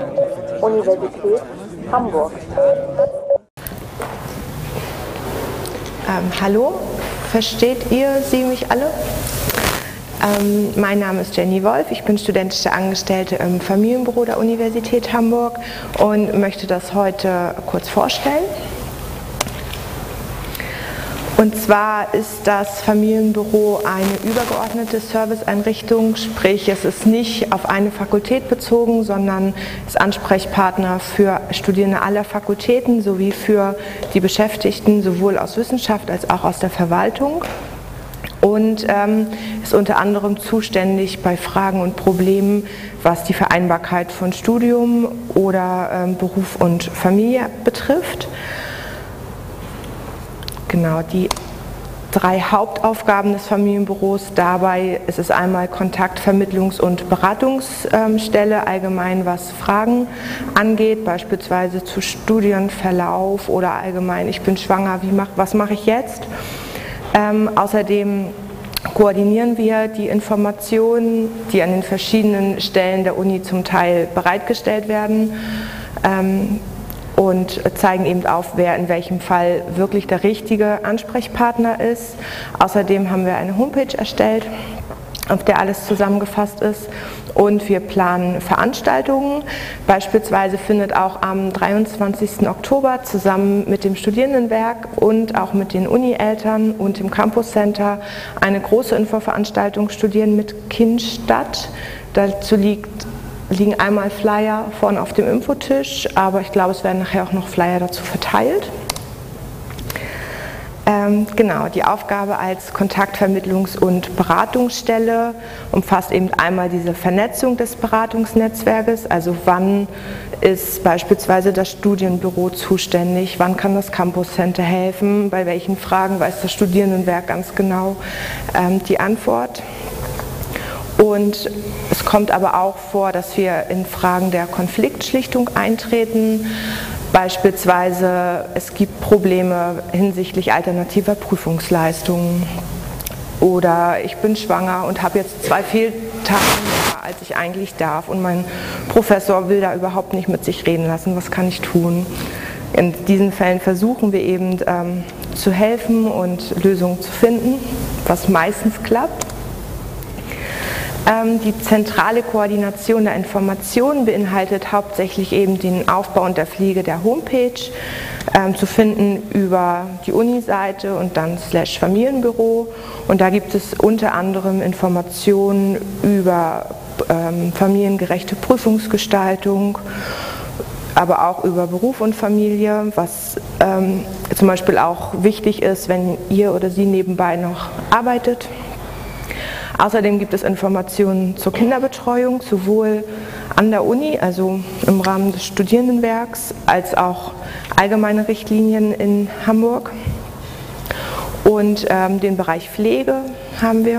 Universität Hamburg. Hallo, versteht ihr Sie mich alle? Mein Name ist Jenny Wolf, ich bin studentische Angestellte im Familienbüro der Universität Hamburg und möchte das heute kurz vorstellen. Und zwar ist das Familienbüro eine übergeordnete Serviceeinrichtung, sprich es ist nicht auf eine Fakultät bezogen, sondern ist Ansprechpartner für Studierende aller Fakultäten sowie für die Beschäftigten sowohl aus Wissenschaft als auch aus der Verwaltung. Und ist unter anderem zuständig bei Fragen und Problemen, was die Vereinbarkeit von Studium oder Beruf und Familie betrifft. Genau, die 3 Hauptaufgaben des Familienbüros dabei ist es einmal Kontakt-, Vermittlungs- und Beratungsstelle, allgemein was Fragen angeht, beispielsweise zu Studienverlauf oder allgemein, ich bin schwanger, was mache ich jetzt? Außerdem koordinieren wir die Informationen, die an den verschiedenen Stellen der Uni zum Teil bereitgestellt werden. Und zeigen eben auf, wer in welchem Fall wirklich der richtige Ansprechpartner ist. Außerdem haben wir eine Homepage erstellt, auf der alles zusammengefasst ist, und wir planen Veranstaltungen. Beispielsweise findet auch am 23. Oktober zusammen mit dem Studierendenwerk und auch mit den Uni-Eltern und dem Campus Center eine große Infoveranstaltung Studieren mit Kind statt. Dazu liegen einmal Flyer vorne auf dem Infotisch, aber ich glaube, es werden nachher auch noch Flyer dazu verteilt. Genau, die Aufgabe als Kontakt-, Vermittlungs- und Beratungsstelle umfasst eben einmal diese Vernetzung des Beratungsnetzwerkes, also wann ist beispielsweise das Studienbüro zuständig, wann kann das Campus Center helfen, bei welchen Fragen weiß das Studierendenwerk ganz genau die Antwort. Und es kommt aber auch vor, dass wir in Fragen der Konfliktschlichtung eintreten. Beispielsweise es gibt Probleme hinsichtlich alternativer Prüfungsleistungen. Oder ich bin schwanger und habe jetzt 2 Fehltage mehr, als ich eigentlich darf. Und mein Professor will da überhaupt nicht mit sich reden lassen. Was kann ich tun? In diesen Fällen versuchen wir eben zu helfen und Lösungen zu finden, was meistens klappt. Die zentrale Koordination der Informationen beinhaltet hauptsächlich eben den Aufbau und der Pflege der Homepage, zu finden über die Uni-Seite und dann /Familienbüro. Und da gibt es unter anderem Informationen über familiengerechte Prüfungsgestaltung, aber auch über Beruf und Familie, was zum Beispiel auch wichtig ist, wenn ihr oder sie nebenbei noch arbeitet. Außerdem gibt es Informationen zur Kinderbetreuung, sowohl an der Uni, also im Rahmen des Studierendenwerks, als auch allgemeine Richtlinien in Hamburg. Und den Bereich Pflege haben wir.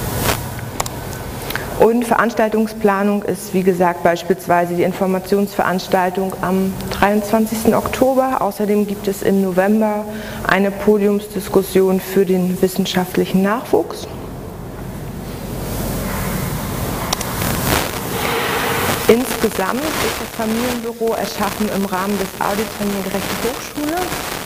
Und Veranstaltungsplanung ist, wie gesagt, beispielsweise die Informationsveranstaltung am 23. Oktober. Außerdem gibt es im November eine Podiumsdiskussion für den wissenschaftlichen Nachwuchs. Insgesamt ist das Familienbüro erschaffen im Rahmen des Audits Familiengerechte Hochschule.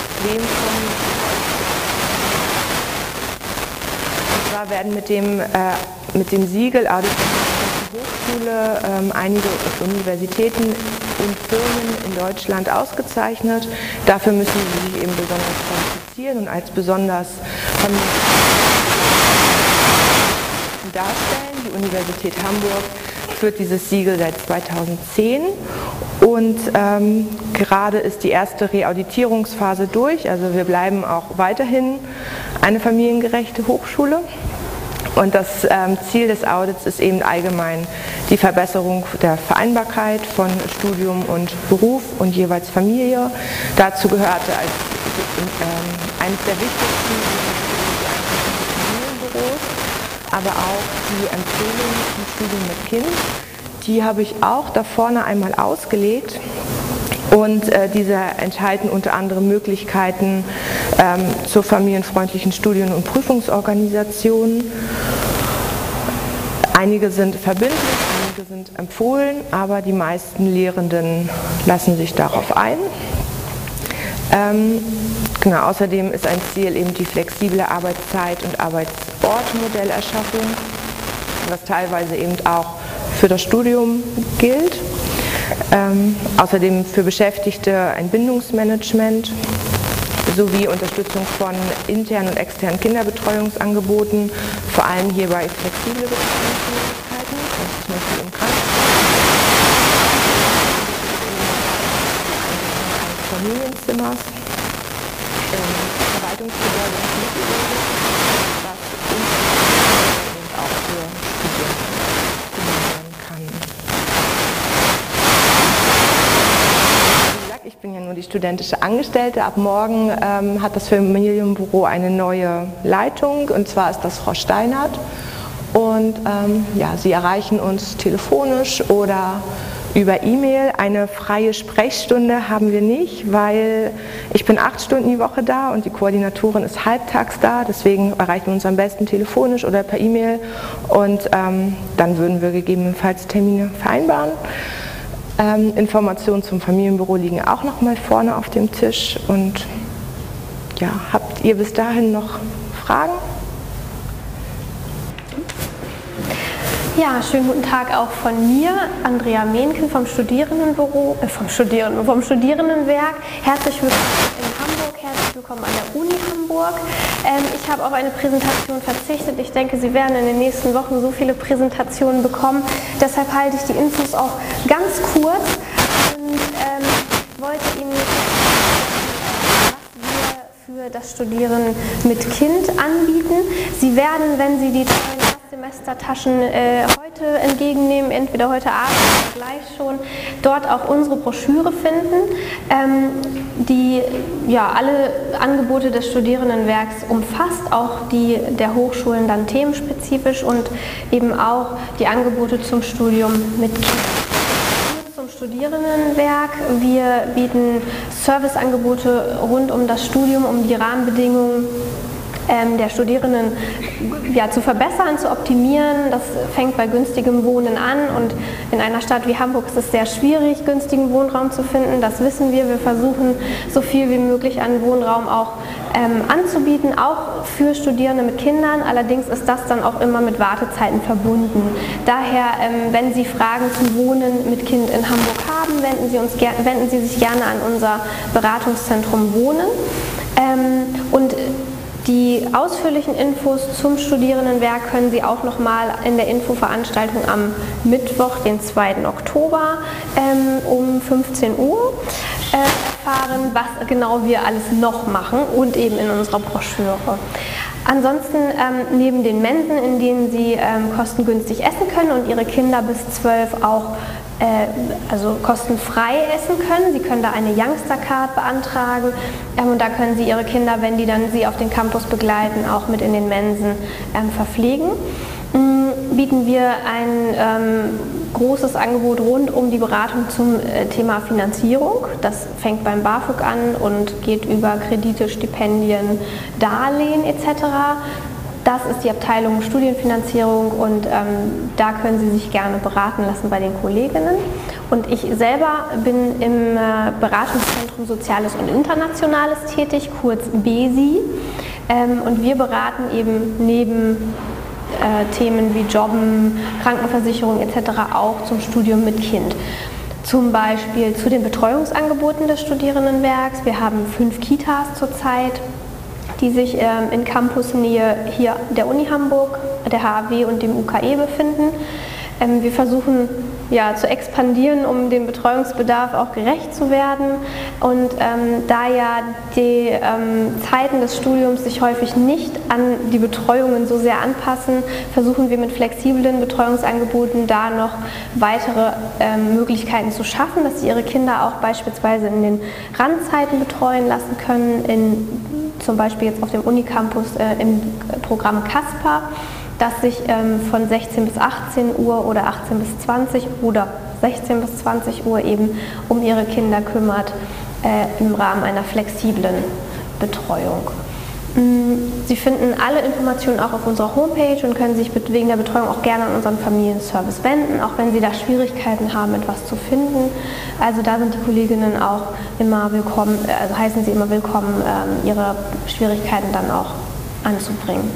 Und zwar werden mit dem Siegel Audit Familiengerechte Hochschule einige Universitäten und Firmen in Deutschland ausgezeichnet. Dafür müssen sie sich eben besonders qualifizieren und als besonders darstellen. Die Universität Hamburg führt dieses Siegel seit 2010 und gerade ist die erste Reauditierungsphase durch, also wir bleiben auch weiterhin eine familiengerechte Hochschule. Und das Ziel des Audits ist eben allgemein die Verbesserung der Vereinbarkeit von Studium und Beruf und jeweils Familie. Dazu gehörte als eines der wichtigsten die Familienbüros, aber auch die Empfehlung zum Studium mit Kind. Die habe ich auch da vorne einmal ausgelegt. Und diese enthalten unter anderem Möglichkeiten zur familienfreundlichen Studien- und Prüfungsorganisation. Einige sind verbindlich, einige sind empfohlen, aber die meisten Lehrenden lassen sich darauf ein. Genau, außerdem ist ein Ziel eben die flexible Arbeitszeit- und Arbeitsortmodellerschaffung, was teilweise eben auch für das Studium gilt. Außerdem für Beschäftigte ein Bindungsmanagement sowie Unterstützung von internen und externen Kinderbetreuungsangeboten, vor allem hierbei flexible Betreuungsmöglichkeiten, also zum Beispiel im Krankenhaus, eines Familienzimmers, Verwaltungsgebäude und Mittelgebäude, was uns auch für Studierende genutzt werden kann. Ich bin ja nur die studentische Angestellte. Ab morgen hat das Familienbüro eine neue Leitung, und zwar ist das Frau Steinert. Und ja, Sie erreichen uns telefonisch oder über E-Mail. Eine freie Sprechstunde haben wir nicht, weil ich bin 8 Stunden die Woche da und die Koordinatorin ist halbtags da. Deswegen erreichen wir uns am besten telefonisch oder per E-Mail, und dann würden wir gegebenenfalls Termine vereinbaren. Informationen zum Familienbüro liegen auch noch mal vorne auf dem Tisch. Und ja, habt ihr bis dahin noch Fragen? Ja, schönen guten Tag auch von mir, Andrea Mehnken vom Studierendenbüro, vom Studierendenwerk. Herzlich willkommen in Hamburg, herzlich willkommen an der Uni Hamburg. Ich habe auf eine Präsentation verzichtet. Ich denke, Sie werden in den nächsten Wochen so viele Präsentationen bekommen. Deshalb halte ich die Infos auch ganz kurz und wollte Ihnen was wir für das Studieren mit Kind anbieten. Sie werden, wenn Sie die tollen Semestertaschen heute entgegennehmen, entweder heute Abend oder gleich schon, dort auch unsere Broschüre finden, die ja alle Angebote des Studierendenwerks umfasst, auch die der Hochschulen dann themenspezifisch und eben auch die Angebote zum Studium mit Kindern. Zum Studierendenwerk. Wir bieten Serviceangebote rund um das Studium, um die Rahmenbedingungen der Studierenden ja, zu verbessern, zu optimieren. Das fängt bei günstigem Wohnen an, und in einer Stadt wie Hamburg ist es sehr schwierig, günstigen Wohnraum zu finden. Das wissen wir. Wir versuchen, so viel wie möglich an Wohnraum auch anzubieten, auch für Studierende mit Kindern. Allerdings ist das dann auch immer mit Wartezeiten verbunden. Daher, wenn Sie Fragen zum Wohnen mit Kind in Hamburg haben, wenden Sie sich gerne an unser Beratungszentrum Wohnen. Und die ausführlichen Infos zum Studierendenwerk können Sie auch nochmal in der Infoveranstaltung am Mittwoch, den 2. Oktober um 15 Uhr erfahren, was genau wir alles noch machen, und eben in unserer Broschüre. Ansonsten neben den Mensen, in denen Sie kostengünstig essen können und Ihre Kinder bis 12 auch also kostenfrei essen können. Sie können da eine Youngster-Card beantragen, und da können Sie Ihre Kinder, wenn die dann Sie auf den Campus begleiten, auch mit in den Mensen verpflegen. Bieten wir ein großes Angebot rund um die Beratung zum Thema Finanzierung. Das fängt beim BAföG an und geht über Kredite, Stipendien, Darlehen etc. Das ist die Abteilung Studienfinanzierung, und da können Sie sich gerne beraten lassen bei den Kolleginnen. Und ich selber bin im Beratungszentrum Soziales und Internationales tätig, kurz BESI. Und wir beraten eben neben Themen wie Jobben, Krankenversicherung etc. auch zum Studium mit Kind. Zum Beispiel zu den Betreuungsangeboten des Studierendenwerks. Wir haben 5 Kitas zurzeit, die sich in Campusnähe hier der Uni Hamburg, der HAW und dem UKE befinden. Wir versuchen ja, zu expandieren, um dem Betreuungsbedarf auch gerecht zu werden. Und da ja die Zeiten des Studiums sich häufig nicht an die Betreuungen so sehr anpassen, versuchen wir mit flexiblen Betreuungsangeboten da noch weitere Möglichkeiten zu schaffen, dass sie ihre Kinder auch beispielsweise in den Randzeiten betreuen lassen können, zum Beispiel jetzt auf dem Unicampus im Programm CASPA, das sich von 16 bis 18 Uhr oder 18 bis 20 oder 16 bis 20 Uhr eben um ihre Kinder kümmert im Rahmen einer flexiblen Betreuung. Sie finden alle Informationen auch auf unserer Homepage und können sich wegen der Betreuung auch gerne an unseren Familienservice wenden, auch wenn Sie da Schwierigkeiten haben, etwas zu finden. Also da sind die Kolleginnen auch immer willkommen, also heißen Sie immer willkommen, Ihre Schwierigkeiten dann auch anzubringen.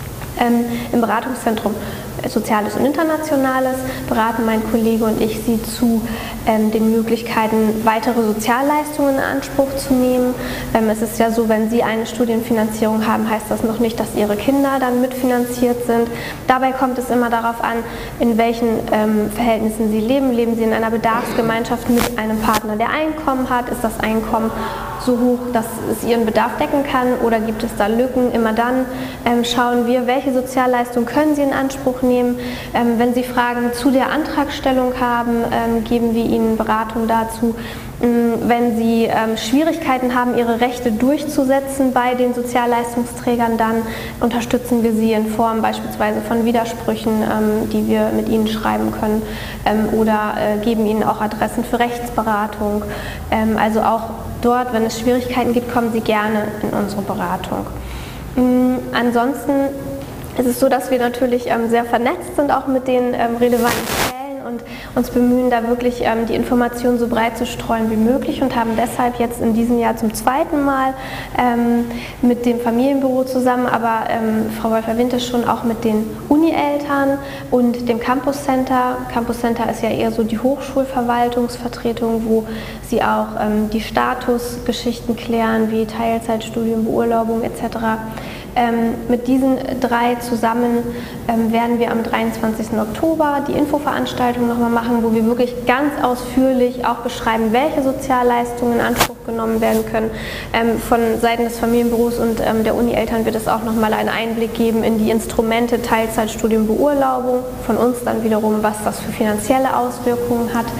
Im Beratungszentrum Soziales und Internationales beraten mein Kollege und ich Sie zu den Möglichkeiten, weitere Sozialleistungen in Anspruch zu nehmen. Es ist ja so, wenn Sie eine Studienfinanzierung haben, heißt das noch nicht, dass Ihre Kinder dann mitfinanziert sind. Dabei kommt es immer darauf an, in welchen Verhältnissen Sie leben. Leben Sie in einer Bedarfsgemeinschaft mit einem Partner, der Einkommen hat? Ist das Einkommen so hoch, dass es Ihren Bedarf decken kann, oder gibt es da Lücken? Immer dann schauen wir, welche Sozialleistung können Sie in Anspruch nehmen. Wenn Sie Fragen zu der Antragstellung haben, geben wir Ihnen Beratung dazu. Wenn Sie Schwierigkeiten haben, Ihre Rechte durchzusetzen bei den Sozialleistungsträgern, dann unterstützen wir Sie in Form beispielsweise von Widersprüchen, die wir mit Ihnen schreiben können, oder geben Ihnen auch Adressen für Rechtsberatung. Also auch dort, wenn es Schwierigkeiten gibt, kommen Sie gerne in unsere Beratung. Ansonsten ist es so, dass wir natürlich sehr vernetzt sind, auch mit den relevanten Stellen, und uns bemühen, da wirklich die Informationen so breit zu streuen wie möglich, und haben deshalb jetzt in diesem Jahr zum zweiten Mal mit dem Familienbüro zusammen, aber Frau Wolf erwähnte es schon, auch mit den Uni-Eltern und dem Campus Center. Campus Center ist ja eher so die Hochschulverwaltungsvertretung, wo sie auch die Statusgeschichten klären, wie Teilzeitstudium, Beurlaubung etc. Mit diesen drei zusammen werden wir am 23. Oktober die Infoveranstaltung nochmal machen, wo wir wirklich ganz ausführlich auch beschreiben, welche Sozialleistungen in Anspruch genommen werden können. Von Seiten des Familienbüros und der Uni-Eltern wird es auch nochmal einen Einblick geben in die Instrumente Teilzeitstudium, Beurlaubung, von uns dann wiederum, was das für finanzielle Auswirkungen hat.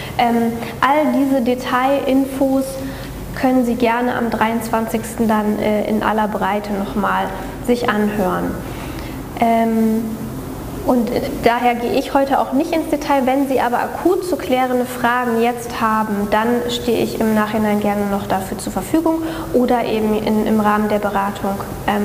All diese Detailinfos können Sie gerne am 23. dann in aller Breite nochmal sich anhören. Und daher gehe ich heute auch nicht ins Detail. Wenn Sie aber akut zu klärende Fragen jetzt haben, dann stehe ich im Nachhinein gerne noch dafür zur Verfügung oder eben im Rahmen der Beratung.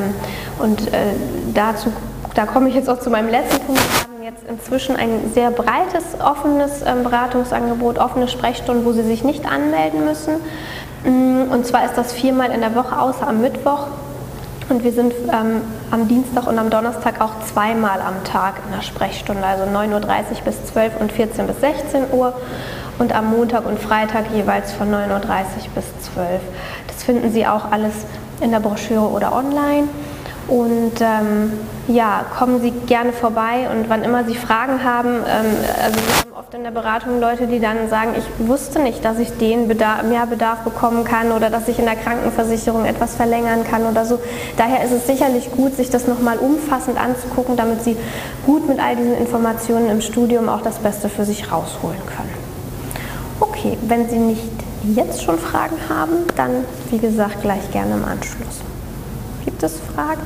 Da komme ich jetzt auch zu meinem letzten Punkt. Wir haben jetzt inzwischen ein sehr breites, offenes Beratungsangebot, offene Sprechstunden, wo Sie sich nicht anmelden müssen. Und zwar ist das 4-mal in der Woche, außer am Mittwoch. Und wir sind am Dienstag und am Donnerstag auch 2-mal am Tag in der Sprechstunde, also 9:30 Uhr bis 12 und 14 bis 16 Uhr. Und am Montag und Freitag jeweils von 9:30 Uhr bis 12 Uhr. Das finden Sie auch alles in der Broschüre oder online. Und kommen Sie gerne vorbei, und wann immer Sie Fragen haben, also wir haben oft in der Beratung Leute, die dann sagen, ich wusste nicht, dass ich mehr Bedarf bekommen kann oder dass ich in der Krankenversicherung etwas verlängern kann oder so. Daher ist es sicherlich gut, sich das nochmal umfassend anzugucken, damit Sie gut mit all diesen Informationen im Studium auch das Beste für sich rausholen können. Okay, wenn Sie nicht jetzt schon Fragen haben, dann wie gesagt gleich gerne im Anschluss. Gibt es Fragen?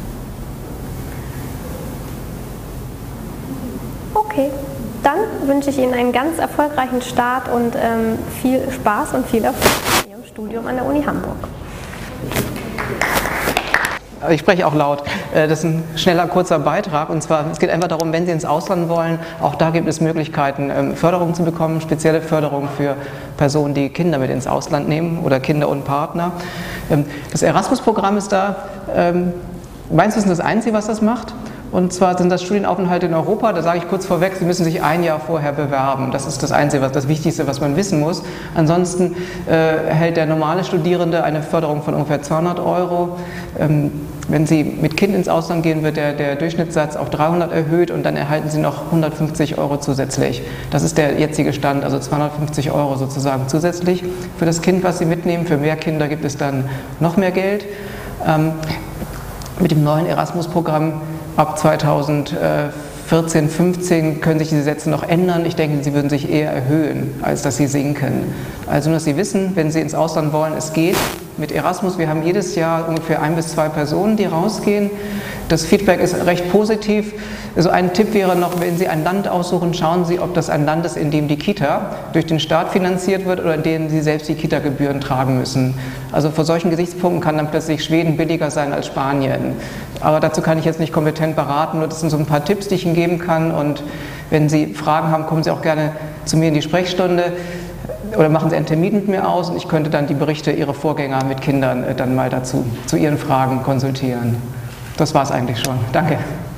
Okay, dann wünsche ich Ihnen einen ganz erfolgreichen Start und viel Spaß und viel Erfolg in Ihrem Studium an der Uni Hamburg. Ich spreche auch laut. Das ist ein schneller, kurzer Beitrag. Und zwar, es geht einfach darum, wenn Sie ins Ausland wollen, auch da gibt es Möglichkeiten, Förderung zu bekommen, spezielle Förderung für Personen, die Kinder mit ins Ausland nehmen oder Kinder und Partner. Das Erasmus-Programm ist da meines Wissens das Einzige, was das macht. Und zwar sind das Studienaufenthalte in Europa. Da sage ich kurz vorweg, Sie müssen sich ein Jahr vorher bewerben. Das ist das Einzige, das Wichtigste, was man wissen muss. Ansonsten erhält der normale Studierende eine Förderung von ungefähr 200 €. Wenn Sie mit Kind ins Ausland gehen, wird der Durchschnittssatz auf 300 erhöht, und dann erhalten Sie noch 150 € zusätzlich. Das ist der jetzige Stand, also 250 € sozusagen zusätzlich für das Kind, was Sie mitnehmen. Für mehr Kinder gibt es dann noch mehr Geld. Mit dem neuen Erasmus-Programm ab 2014, 15 können sich diese Sätze noch ändern. Ich denke, sie würden sich eher erhöhen, als dass sie sinken. Also nur, dass Sie wissen, wenn Sie ins Ausland wollen, es geht. mit Erasmus. Wir haben jedes Jahr ungefähr 1 bis 2 Personen, die rausgehen. Das Feedback ist recht positiv. Also ein Tipp wäre noch, wenn Sie ein Land aussuchen, schauen Sie, ob das ein Land ist, in dem die Kita durch den Staat finanziert wird oder in dem Sie selbst die Kita-Gebühren tragen müssen. Also vor solchen Gesichtspunkten kann dann plötzlich Schweden billiger sein als Spanien. Aber dazu kann ich jetzt nicht kompetent beraten, nur das sind so ein paar Tipps, die ich Ihnen geben kann. Und wenn Sie Fragen haben, kommen Sie auch gerne zu mir in die Sprechstunde oder machen Sie einen Termin mit mir aus und ich könnte dann die Berichte Ihrer Vorgänger mit Kindern dann mal dazu zu Ihren Fragen konsultieren. Das war es eigentlich schon. Danke.